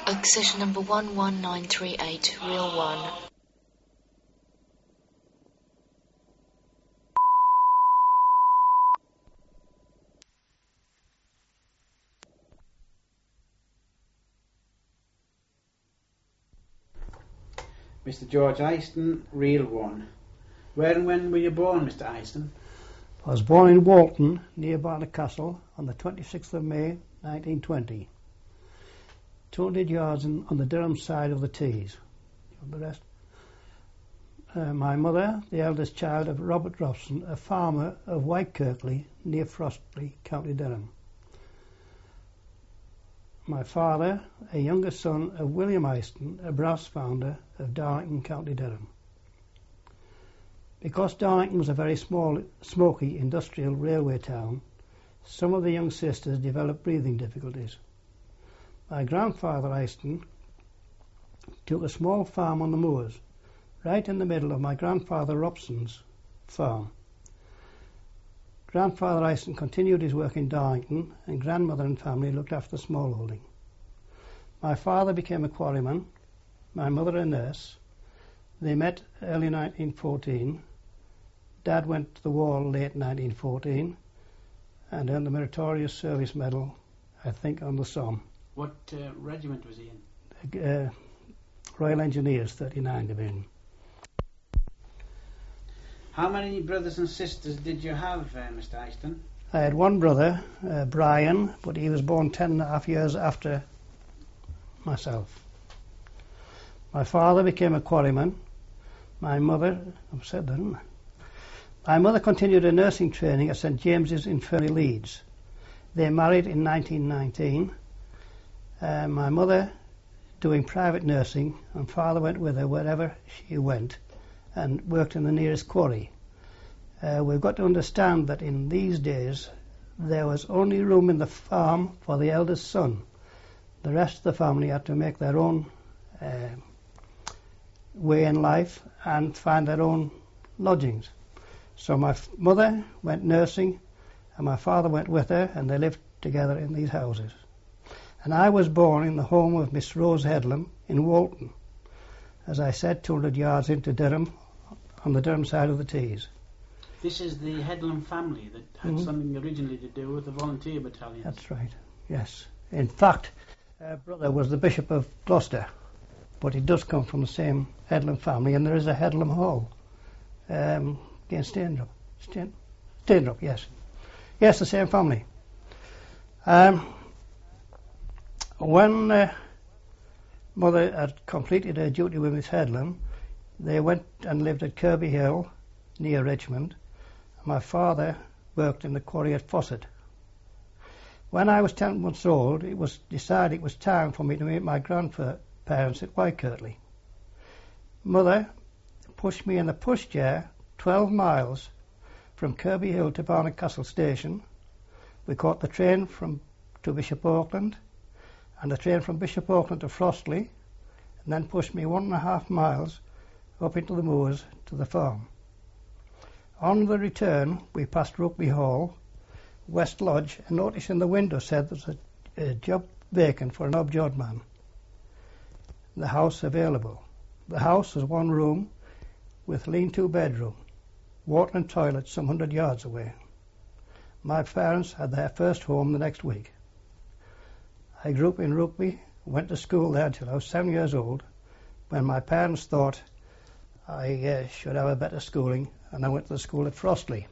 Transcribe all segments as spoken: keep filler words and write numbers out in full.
Accession number one one nine three eight, real one. Mister George Eyston, real one. Where and when were you born, Mister Eyston? I was born in Walton, near Barnard Castle, on the twenty-sixth of May, nineteen twenty. two hundred yards in, on the Durham side of the Tees. The rest. Uh, my mother, the eldest child of Robert Robson, a farmer of Whitekirkley, near Frostley, County Durham. My father, a younger son of William Eyston, a brass founder of Darlington, County Durham. Because Darlington was a very small, smoky industrial railway town, some of the young sisters developed breathing difficulties. My grandfather Eyston took a small farm on the moors, right in the middle of my grandfather Robson's farm. Grandfather Eyston continued his work in Darlington, and grandmother and family looked after the smallholding. My father became a quarryman, my mother a nurse. They met early nineteen fourteen. Dad went to the war late nineteen fourteen and earned the Meritorious Service Medal, I think, on the Somme. What uh, regiment was he in? Uh, Royal Engineers, thirty-nine Division. How many brothers and sisters did you have, uh, Mister Eyston? I had one brother, uh, Brian, but he was born ten and a half years after myself. My father became a quarryman. My mother, I've said that, haven't I? My mother continued her nursing training at St James's Infirmary, Leeds. They married in nineteen nineteen. Uh, my mother doing private nursing, and father went with her wherever she went and worked in the nearest quarry. Uh, we've got to understand that in these days there was only room in the farm for the eldest son. The rest of the family had to make their own uh, way in life and find their own lodgings. So my f- mother went nursing and my father went with her, and they lived together in these houses. And I was born in the home of Miss Rose Headlam in Walton, as I said, two hundred yards into Durham, on the Durham side of the Tees. This is the Headlam family that had mm-hmm. something originally to do with the volunteer battalion. That's right, yes. In fact, her brother was the Bishop of Gloucester, but he does come from the same Headlam family, and there is a Headlam Hall um, against Staindrop. Stain, Staindrop, yes. Yes, the same family. Um, when uh, Mother had completed her duty with Miss Headlam, they went and lived at Kirby Hill, near Richmond. My father worked in the quarry at Fawcett. When I was ten months old, it was decided it was time for me to meet my grandparents at Whitekirkley. Mother pushed me in the pushchair twelve miles from Kirby Hill to Barnard Castle Station. We caught the train from to Bishop Auckland, and the train from Bishop Auckland to Frostley, and then pushed me one and a half miles up into the moors to the farm. On the return, we passed Rugby Hall, West Lodge, and notice in the window said there's a, a job vacant for an odd-job man. The house available. The house was one room with lean-to bedroom, water and toilet some hundred yards away. My parents had their first home the next week. I grew up in Rugby, went to school there until I was seven years old, when my parents thought I uh, should have a better schooling, and I went to the school at Frostley.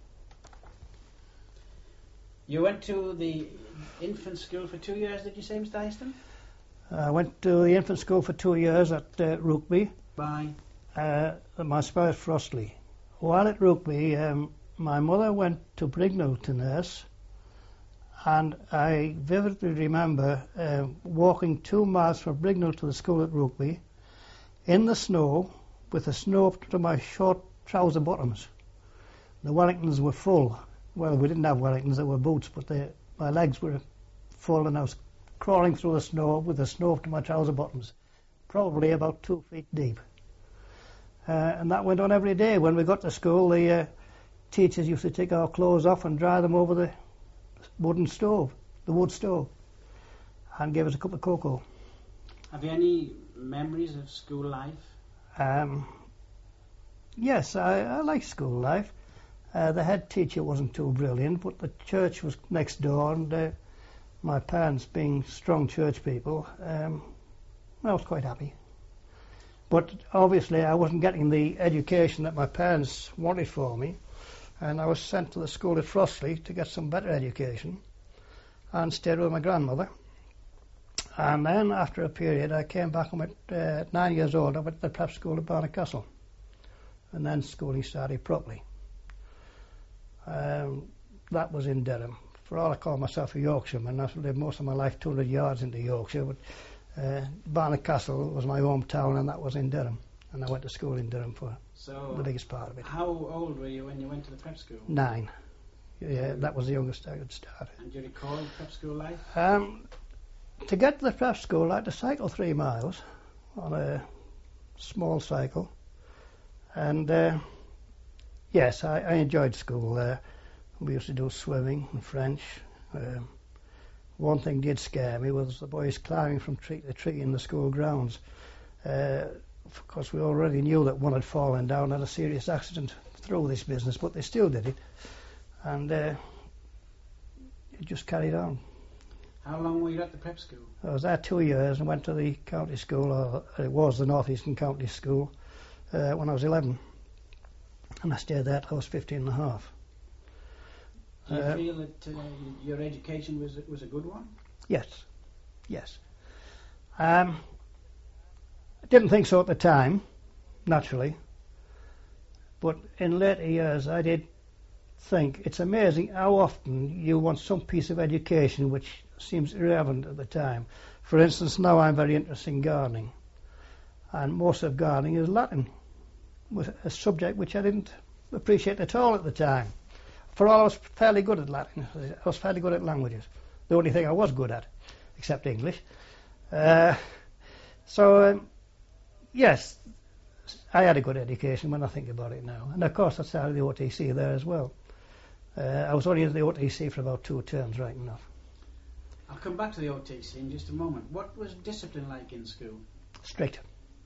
You went to the infant school for two years, did you say, Mister Eyston? I went to the infant school for two years at uh, Rugby. By? Uh, my spell at Frostley. While at Rugby, um, my mother went to Brignall to nurse, and I vividly remember uh, walking two miles from Brignall to the school at Rugby in the snow with the snow up to my short trouser bottoms. The Wellingtons were full. Well, we didn't have Wellingtons, they were boots, but they, my legs were full, and I was crawling through the snow with the snow up to my trouser bottoms, probably about two feet deep. Uh, and that went on every day. When we got to school, the uh, teachers used to take our clothes off and dry them over the wooden stove, the wood stove, and give us a cup of cocoa. Have you any memories of school life? Um, yes, I, I liked school life. Uh, the head teacher wasn't too brilliant, but the church was next door, and uh, my parents, being strong church people, um, I was quite happy. But obviously I wasn't getting the education that my parents wanted for me, and I was sent to the school at Frostley to get some better education and stayed with my grandmother. And then after a period I came back and went, uh, nine years old, I went to the prep school at Barnard Castle, and then schooling started properly. Um, that was in Durham. For all I call myself a Yorkshireman, I've lived most of my life two hundred yards into Yorkshire, but uh, Barnard Castle was my hometown, and that was in Durham, and I went to school in Durham for So the biggest part of it. how old were you when you went to the prep school? Nine. Yeah, that was the youngest I could start. And do you recall prep school life? Um, to get to the prep school, I had to cycle three miles on a small cycle, and uh, yes, I, I enjoyed school there. We used to do swimming and French. Um, one thing did scare me was the boys climbing from tree to tree in the school grounds. Uh, of course, we already knew that one had fallen down, had a serious accident through this business, but they still did it, and uh, it just carried on. How long were you at the prep school? I was there two years and went to the county school, or it was the North Eastern County School, uh, when I was eleven. And I stayed there till I was fifteen and a half. Do you Uh, feel that uh, your education was was a good one? Yes, yes. Um, I didn't think so at the time, naturally. But in later years I did think it's amazing how often you want some piece of education which seems irrelevant at the time. For instance, now I'm very interested in gardening, and most of gardening is Latin, was a subject which I didn't appreciate at all at the time. For all I was fairly good at Latin, I was fairly good at languages. The only thing I was good at, except English. Uh, so, um, yes, I had a good education when I think about it now. And of course I started the O T C there as well. Uh, I was only in the O T C for about two terms, right enough. I'll come back to the O T C in just a moment. What was discipline like in school? Strict.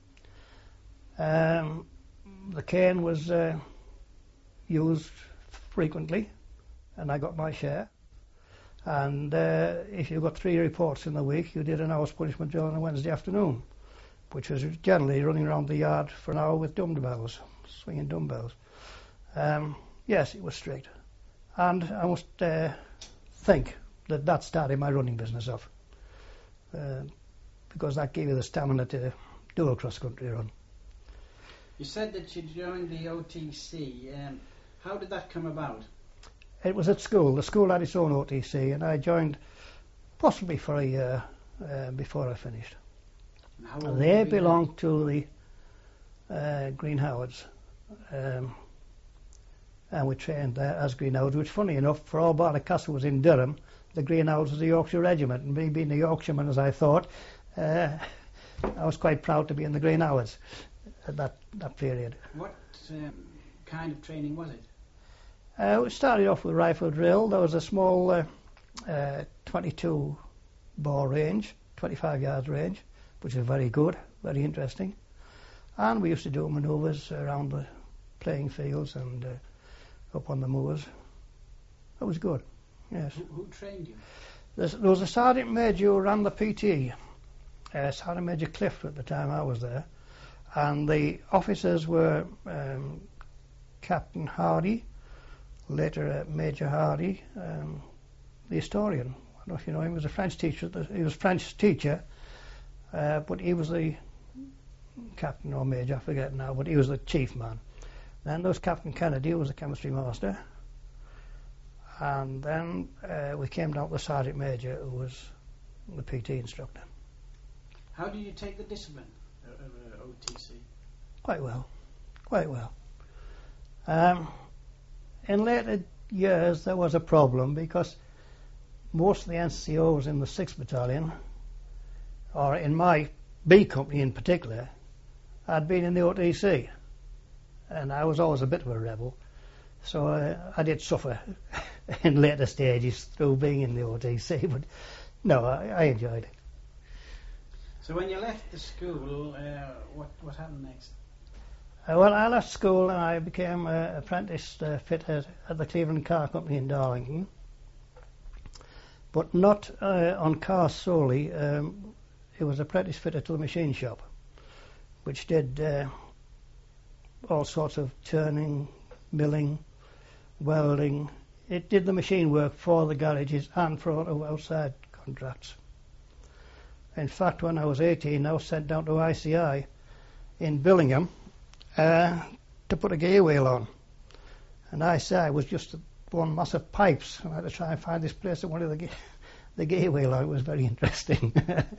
Um, the cane was uh, used frequently, and I got my share. And uh, if you got three reports in the week, you did an hour's punishment drill on a Wednesday afternoon, which was generally running around the yard for an hour with dumbbells, swinging dumbbells. Um, yes, it was strict. And I must uh, think that that started my running business off, uh, because that gave you the stamina to do a cross-country run. You said that you joined the O T C. Um, how did that come about? It was at school. The school had its own O T C, and I joined possibly for a year uh, before I finished. And how old They were you belonged to the uh, Green Howards, um, and we trained there as Green Howards, which, funny enough, for all Barnard Castle was in Durham, the Green Howards was a Yorkshire regiment, and me being a Yorkshireman as I thought, uh, I was quite proud to be in the Green Howards at that, that period. then? What um, kind of training was it? Uh, we started off with rifle drill. There was a small uh, uh, twenty-two bore range, twenty-five yards range, which was very good, very interesting. And we used to do manoeuvres around the playing fields and uh, up on the moors. That was good, yes. Who, who trained you? There's, there was a Sergeant Major who ran the P T, uh, Sergeant Major Clift at the time I was there, and the officers were um, Captain Hardy, later uh, Major Hardy, um, the historian. I don't know if you know him. He was a French teacher. He was a French teacher, uh, but he was the captain or major, I forget now, but he was the chief man. Then there was Captain Kennedy, who was the chemistry master. And then uh, we came down to the Sergeant Major, who was the P T instructor. How did you take the discipline of uh, O T C? Quite well, quite well. Um, in later years there was a problem because most of the N C Os in the sixth Battalion, or in my B company in particular, had been in the O T C, and I was always a bit of a rebel, so uh, I did suffer in later stages through being in the O T C, but no, I, I enjoyed it. So when you left the school, uh, what what happened next? Uh, well, I left school and I became an apprentice uh, fitter at the Cleveland Car Company in Darlington. But not uh, on cars solely. Um, it was apprentice fitter to the machine shop, which did uh, all sorts of turning, milling, welding. It did the machine work for the garages and for auto outside contracts. In fact, when I was eighteen, I was sent down to I C I in Billingham uh, to put a gear wheel on. And I C I was just one mass of pipes, and I had to try and find this place that wanted the, ge- the gear wheel on. It was very interesting.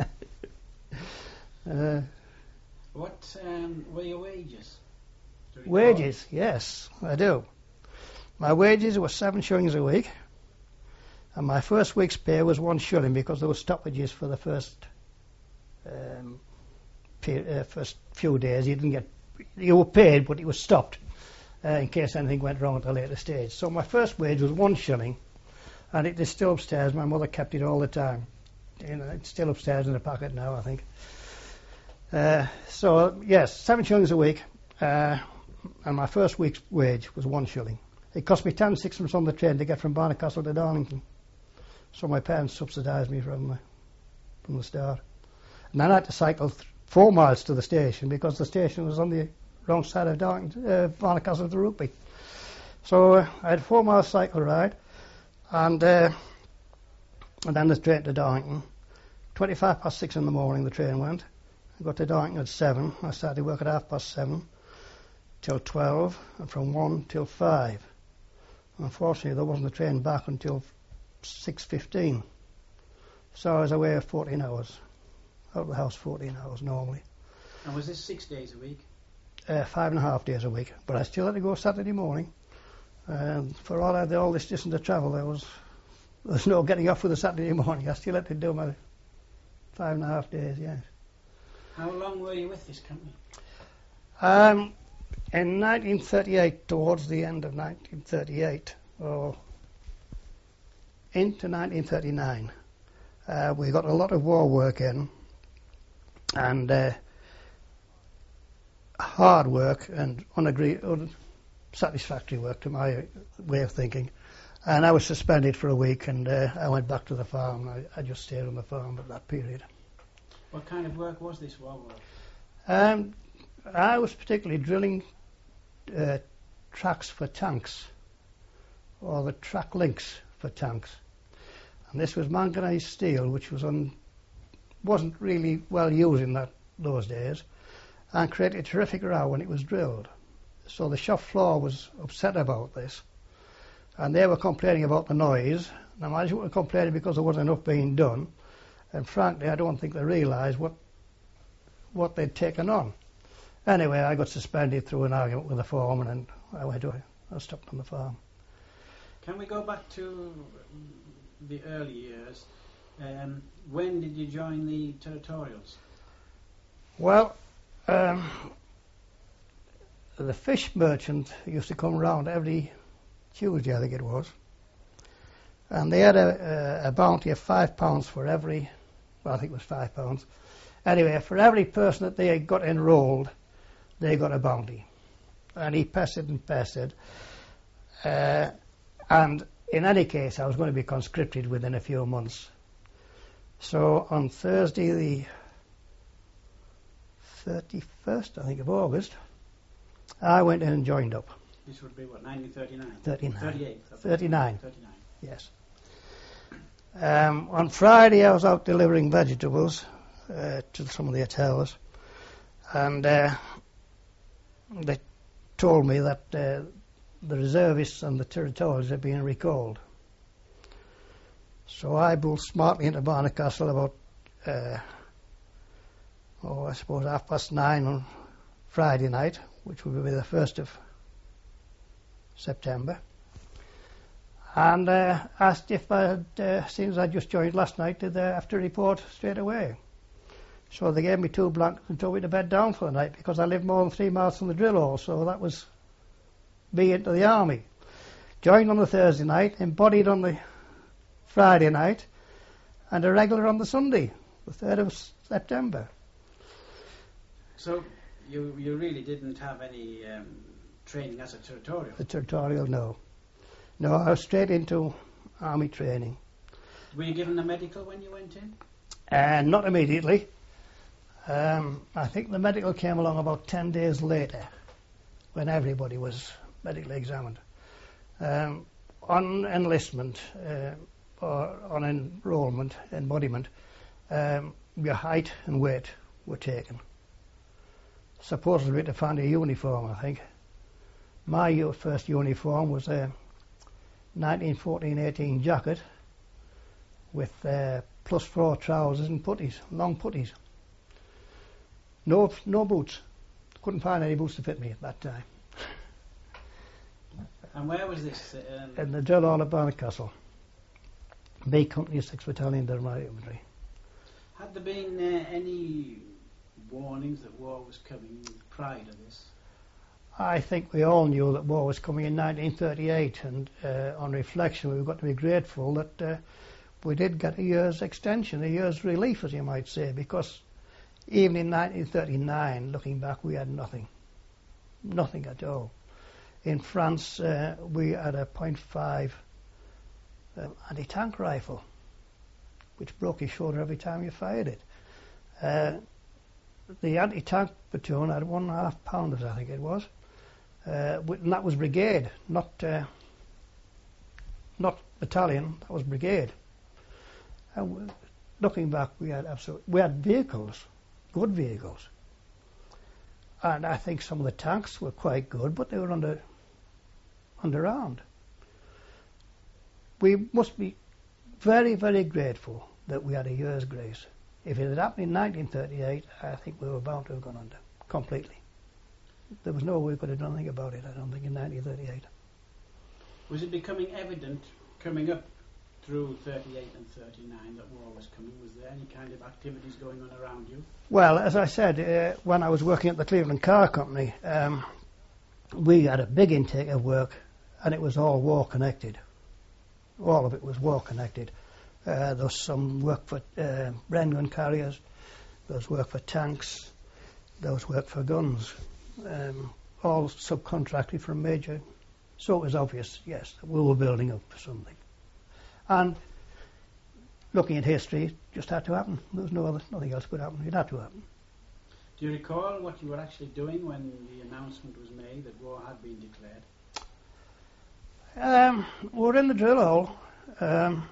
uh, What um, were your wages? Do you wages, yes, I do. My wages were seven shillings a week, and my first week's pay was one shilling because there were stoppages for the first um, pe- uh, first few days. You didn't get, you were paid, but it was stopped uh, in case anything went wrong at a later stage. So my first wage was one shilling, and it is still upstairs. My mother kept it all the time. You know, it's still upstairs in a packet now, I think. Uh, so yes, seven shillings a week, uh, and my first week's wage was one shilling. It cost me ten sixpence on the train to get from Barnacastle to Darlington. So my parents subsidised me from, uh, from the start. And then I had to cycle th- four miles to the station because the station was on the wrong side of Darlington, uh, Barnacastle to Rugby. So uh, I had a four mile cycle ride, and, uh, and then the train to Darlington. twenty-five past six in the morning the train went. I got to Darlington at seven. I started work at half past seven till twelve, and from one till five. Unfortunately, there wasn't a train back until six fifteen. So I was away fourteen hours. Out of the house fourteen hours normally. And was this six days a week? Uh, five and a half days a week. But I still had to go Saturday morning. And for all I had all this distance to travel, there was, there was no getting off with a Saturday morning. I still had to do my five and a half days, yes. How long were you with this company? Um, in nineteen thirty-eight, towards the end of nineteen thirty-eight, or into nineteen thirty-nine, uh, we got a lot of war work in, and uh, hard work and unagreed, unsatisfactory work to my way of thinking. And I was suspended for a week, and uh, I went back to the farm. I, I just stayed on the farm at that period. What kind of work was this war work? Um, I was particularly drilling uh, tracks for tanks, or the track links for tanks. And this was manganese steel, which was un, wasn't really well used in that those days, and created a terrific row when it was drilled. So the shop floor was upset about this, and they were complaining about the noise. Now, management were complaining because there wasn't enough being done, and frankly, I don't think they realised what what they'd taken on. Anyway, I got suspended through an argument with the foreman, and I went away. I stopped on the farm. Can we go back to the early years? Um, when did you join the Territorials? Well, um, the fish merchant used to come round every Tuesday, I think it was, and they had a, a, a bounty of five pounds for every, well, I think it was five pounds. Anyway, for every person that they got enrolled, they got a bounty. And he pestered and pestered. Uh, and in any case, I was going to be conscripted within a few months. So on Thursday, the thirty-first, I think, of August, I went in and joined up. This would be what, nineteen thirty-nine? thirty-nine. thirty-eight. thirty-nine. thirty-nine. Yes. Um, on Friday, I was out delivering vegetables uh, to some of the hotels, and uh, they told me that uh, the reservists and the territorials had been recalled. So I bulled smartly into Barnacastle about, uh, oh, I suppose half past nine on Friday night, which would be the first of September. And uh, asked if I had, uh, since I just joined last night, did they have to report straight away? So they gave me two blankets and told me to bed down for the night because I lived more than three miles from the drill hall, so that was me into the army. Joined on the Thursday night, embodied on the Friday night, and a regular on the Sunday, the third of September. So you you really didn't have any um, training as a territorial? The territorial, no. No, I was straight into army training. Were you given a medical when you went in? And not immediately. Um, I think the medical came along about ten days later, when everybody was medically examined. Um, on enlistment uh, or on enrolment, embodiment, um, your height and weight were taken. Supposedly to find a uniform, I think. My u- first uniform was a nineteen fourteen eighteen jacket with uh, plus four trousers and puttees, long puttees. No, no boots. Couldn't find any boots to fit me at that time. And where was this? Um, In the drill hall at Barnacastle. B Company, sixth Battalion, Derby Infantry. had there been uh, any warnings that war was coming prior to this? I think we all knew that war was coming in nineteen thirty-eight, and uh, on reflection we've got to be grateful that uh, we did get a year's extension, a year's relief, as you might say, because even in nineteen thirty-nine, looking back, we had nothing. Nothing at all. In France, uh, we had a point five um, anti-tank rifle, which broke your shoulder every time you fired it. Uh, the anti-tank platoon had one and a half pounders, I think it was. Uh, and that was brigade, not uh, not battalion. That was brigade. And we, looking back, we had absolute, we had vehicles, good vehicles, and I think some of the tanks were quite good, but they were under underarmed. We must be very, very grateful that we had a year's grace. If it had happened in nineteen thirty-eight, I think we were bound to have gone under completely. There was no way we could have done anything about it, I don't think, in nineteen thirty-eight. Was it becoming evident coming up through thirty-eight and thirty-nine that war was coming? Was there any kind of activities going on around you? Well, as I said, uh, when I was working at the Cleveland Car Company, um, we had a big intake of work, and it was all war connected. All of it was war connected. Uh, there was some work for uh, Bren gun carriers, there was work for tanks, there was work for guns, um, all subcontracted from major. So it was obvious, yes, that we were building up for something. And looking at history, it just had to happen. There was no other, nothing else could happen. It had to happen. Do you recall what you were actually doing when the announcement was made that war had been declared? Um, we were in the drill hall. Um,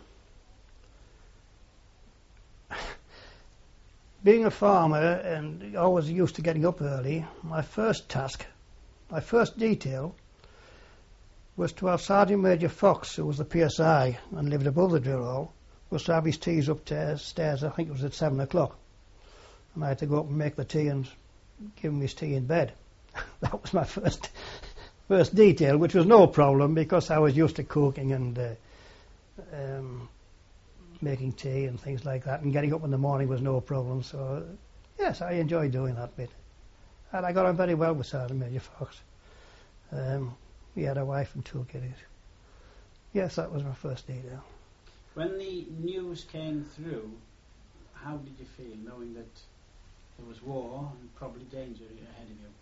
being a farmer and always used to getting up early, my first task, my first detail, was to have Sergeant Major Fox, who was the P S I and lived above the drill hall, was to have his teas upstairs, stairs, I think it was at seven o'clock. And I had to go up and make the tea and give him his tea in bed. That was my first first detail, which was no problem because I was used to cooking and uh, um, making tea and things like that, and getting up in the morning was no problem. So, yes, I enjoyed doing that bit. And I got on very well with Sergeant Major Fox. Um, he had a wife and two kiddies. Yes, that was my first detail. When the news came through, how did you feel, knowing that there was war and probably danger ahead of you?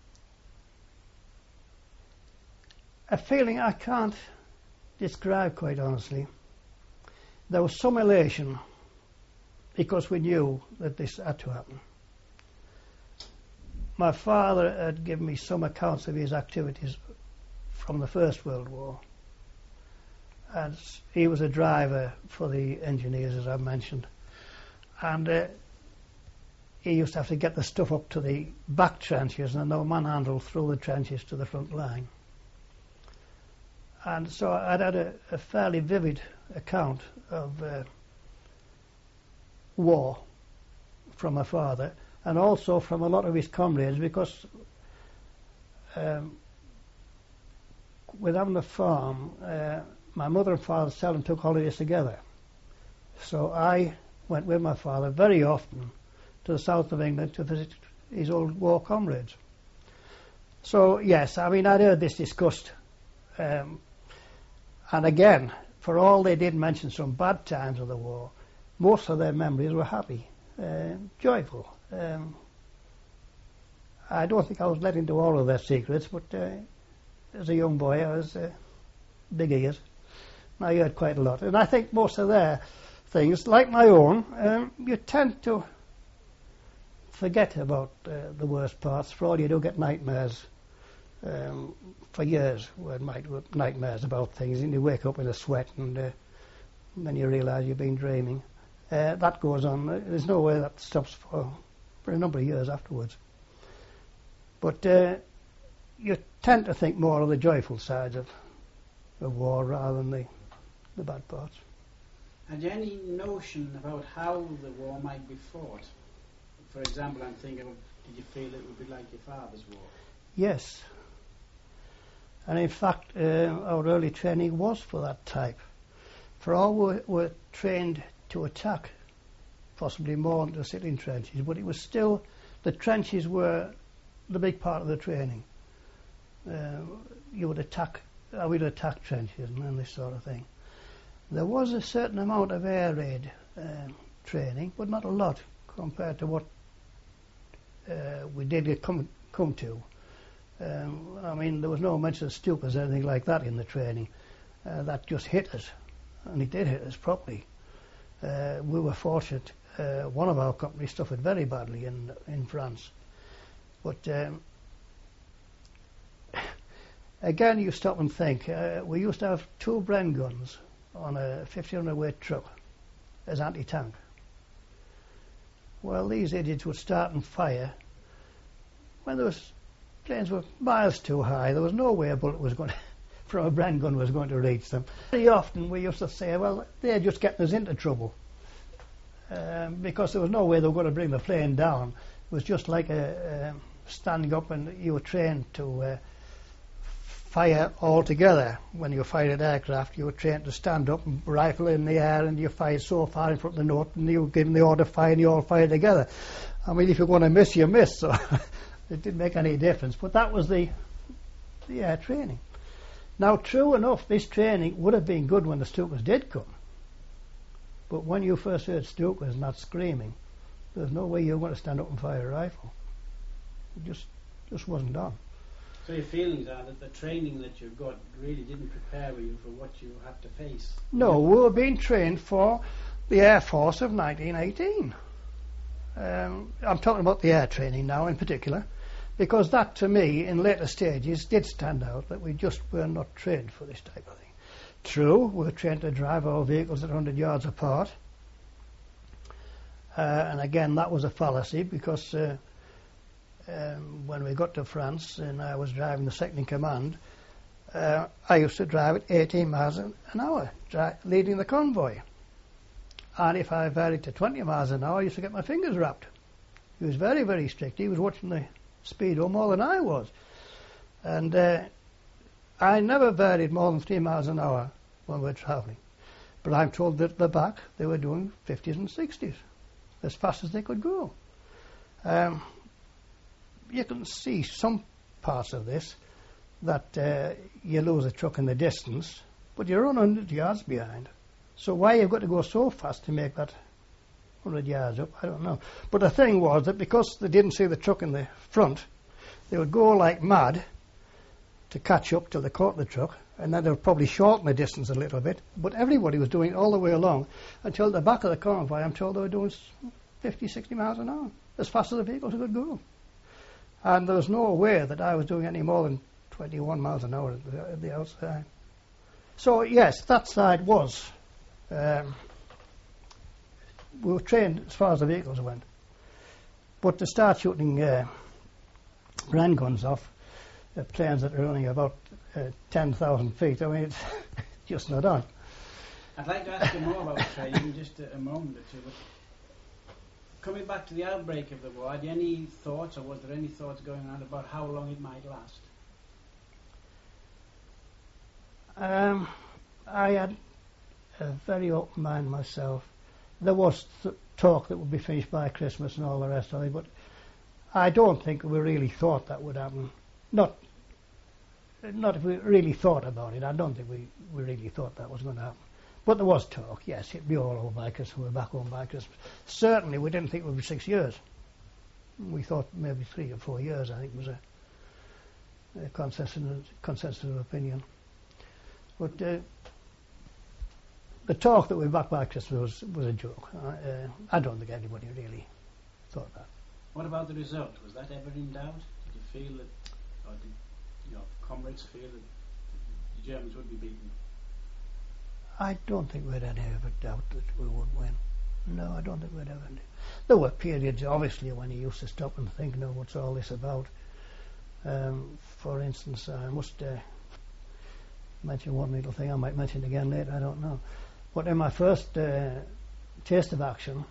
A feeling I can't describe, quite honestly. There was some elation because we knew that this had to happen. My father had given me some accounts of his activities from the First World War. And he was a driver for the engineers, as I mentioned. And uh, he used to have to get the stuff up to the back trenches and then manhandle through the trenches to the front line. And so I'd had a, a fairly vivid account of uh, war from my father, and also from a lot of his comrades, because um, with having a farm, uh, my mother and father seldom took holidays together. So I went with my father very often to the south of England to visit his old war comrades. So yes, I mean, I'd heard this discussed. Um, and again, for all they did mention some bad times of the war, most of their memories were happy, uh, joyful. Um, I don't think I was let into all of their secrets, but uh, as a young boy I was uh, big ears. I heard quite a lot. And I think most of their things, like my own, um, you tend to forget about uh, the worst parts. For all you do get nightmares um, for years, where nightmares about things, and you wake up in a sweat and uh, then you realise you've been dreaming. Uh, that goes on. There's no way that stops for, for a number of years afterwards. But uh, you tend to think more of the joyful sides of, of war rather than the, the bad parts. Had you any notion about how the war might be fought? For example, I'm thinking, of, did you feel it would be like your father's war? Yes. And in fact, uh, our early training was for that type. For all we were trained to attack, possibly more than to sit in trenches, but it was still, the trenches were the big part of the training. Uh, you would attack, I would attack trenches and this sort of thing. There was a certain amount of air raid uh, training, but not a lot compared to what uh, we did come, come to. Um, I mean, there was no mention of Stukas or anything like that in the training. Uh, that just hit us, and it did hit us properly. Uh, we were fortunate. Uh, one of our companies suffered very badly in in France. But um, again, you stop and think. Uh, we used to have two Bren guns on a fifteen hundred weight truck as anti-tank. Well, these idiots would start and fire when there was planes were miles too high. There was no way a bullet was going to, from a Bren gun was going to reach them. Very often we used to say, well, they're just getting us into trouble. Um, because there was no way they were going to bring the plane down. It was just like a, um, standing up, and you were trained to uh, fire all together. When you fired aircraft, you were trained to stand up and rifle in the air, and you fired so far in front of the note, and you were given the order to fire, and you all fired together. I mean, if you're going to miss, you miss, so it didn't make any difference. But that was the, the air training. Now, true enough, this training would have been good when the Stukas did come. But when you first heard Stukas not screaming, there's no way you were going to stand up and fire a rifle. It just just wasn't done. So your feelings are that the training that you got really didn't prepare you for what you had to face? No, we were being trained for the Air Force of nineteen eighteen. Um, I'm talking about the air training now in particular, because that to me in later stages did stand out, that we just were not trained for this type of thing. True, we were trained to drive our vehicles at one hundred yards apart. Uh, and again, that was a fallacy, because uh, um, when we got to France and I was driving the second in command, uh, I used to drive at eighteen miles an hour, dri- leading the convoy. And if I varied to twenty miles an hour, I used to get my fingers wrapped. He was very, very strict. He was watching the speedo more than I was. And uh, I never varied more than three miles an hour when we were travelling. But I'm told that at the back they were doing fifties and sixties, as fast as they could go. Um, you can see some parts of this, that uh, you lose a truck in the distance, but you're one hundred yards behind. So why you've got to go so fast to make that one hundred yards up, I don't know. But the thing was that because they didn't see the truck in the front, they would go like mad to catch up till they caught the truck, and then they would probably shorten the distance a little bit. But everybody was doing it all the way along until the back of the convoy, I'm told they were doing fifty, sixty miles an hour, as fast as the vehicles could go. And there was no way that I was doing any more than twenty-one miles an hour at the, at the outside. So yes, that side was, um, we were trained as far as the vehicles went. But to start shooting uh, Bren guns off uh, planes that are only about uh, ten thousand feet, I mean, it's just not on. I'd like to ask you more about training in just a, a moment or two. But coming back to the outbreak of the war, had you any thoughts, or was there any thoughts going on about how long it might last? Um, I had a very open mind myself. There was th- talk that would be finished by Christmas and all the rest of it, but I don't think we really thought that would happen. Not, not if we really thought about it. I don't think we, we really thought that was going to happen. But there was talk, yes, it'd be all over by Christmas, we were back home by Christmas. Certainly we didn't think it would be six years. We thought maybe three or four years, I think, was a, a consensus, consensus of opinion. But uh, the talk that we back by Christmas was, was a joke. I, uh, I don't think anybody really thought that. What about the result? Was that ever in doubt? Did you feel that, or did your comrades feel that the Germans would be beaten? I don't think we'd any ever doubt that we would win. No, I don't think we'd ever. There were periods, obviously, when you used to stop and think, no, what's all this about? Um, for instance, I must uh, mention one little thing. I might mention it again later, I don't know. But in my first uh, taste of action,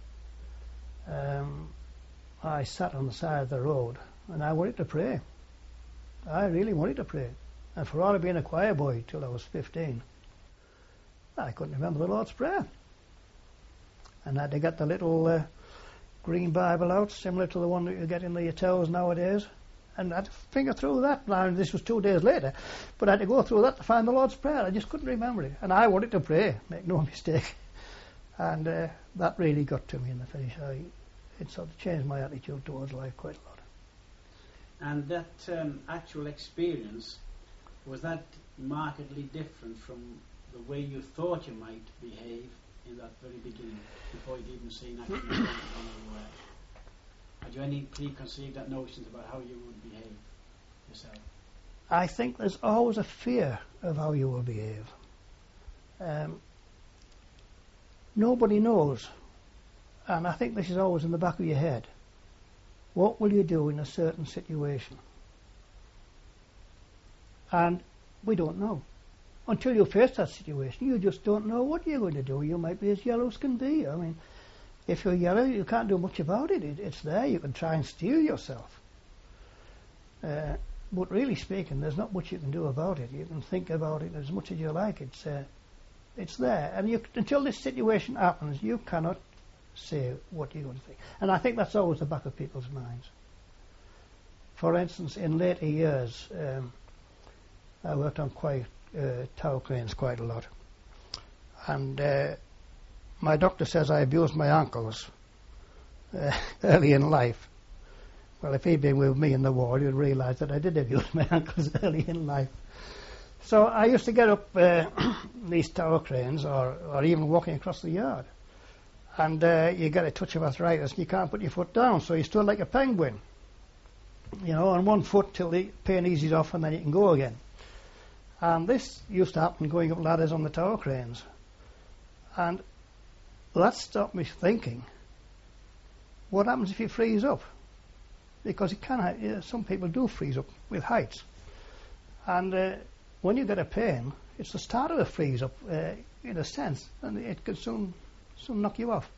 um, I sat on the side of the road and I wanted to pray. I really wanted to pray. And for all of being a choir boy till I was fifteen, I couldn't remember the Lord's Prayer. And I had to get the little uh, green Bible out, similar to the one that you get in the hotels nowadays. And I had to finger through that. Now, this was two days later, but I had to go through that to find the Lord's Prayer. I just couldn't remember it. And I wanted to pray, make no mistake. And uh, that really got to me in the finish. I, it sort of changed my attitude towards life quite a lot. And that um, actual experience, was that markedly different from the way you thought you might behave in that very beginning, before you'd even seen actually on the way? Had you any preconceived notions about how you would behave yourself? I think there's always a fear of how you will behave. Um, nobody knows, and I think this is always in the back of your head. What will you do in a certain situation? And we don't know. Until you face that situation, you just don't know what you're going to do. You might be as yellow as can be. I mean, if you're yellow, you can't do much about it. it it's there. You can try and steal yourself. Uh, but really speaking, there's not much you can do about it. You can think about it as much as you like. It's uh, it's there. And you, until this situation happens, you cannot say what you're going to think. And I think that's always the back of people's minds. For instance, in later years, um, I worked on quite uh, tower cranes quite a lot. And uh, my doctor says I abused my ankles uh, early in life. Well, if he'd been with me in the war, you'd realise that I did abuse my ankles early in life. So I used to get up uh, these tower cranes, or, or even walking across the yard, and uh, you get a touch of arthritis and you can't put your foot down, so you stood like a penguin, you know, on one foot till the pain eases off and then you can go again. And this used to happen going up ladders on the tower cranes. And that stopped me thinking, what happens if you freeze up? Because it can, uh, some people do freeze up with heights. And uh, when you get a pain, it's the start of a freeze up, uh, in a sense, and it can soon, soon knock you off.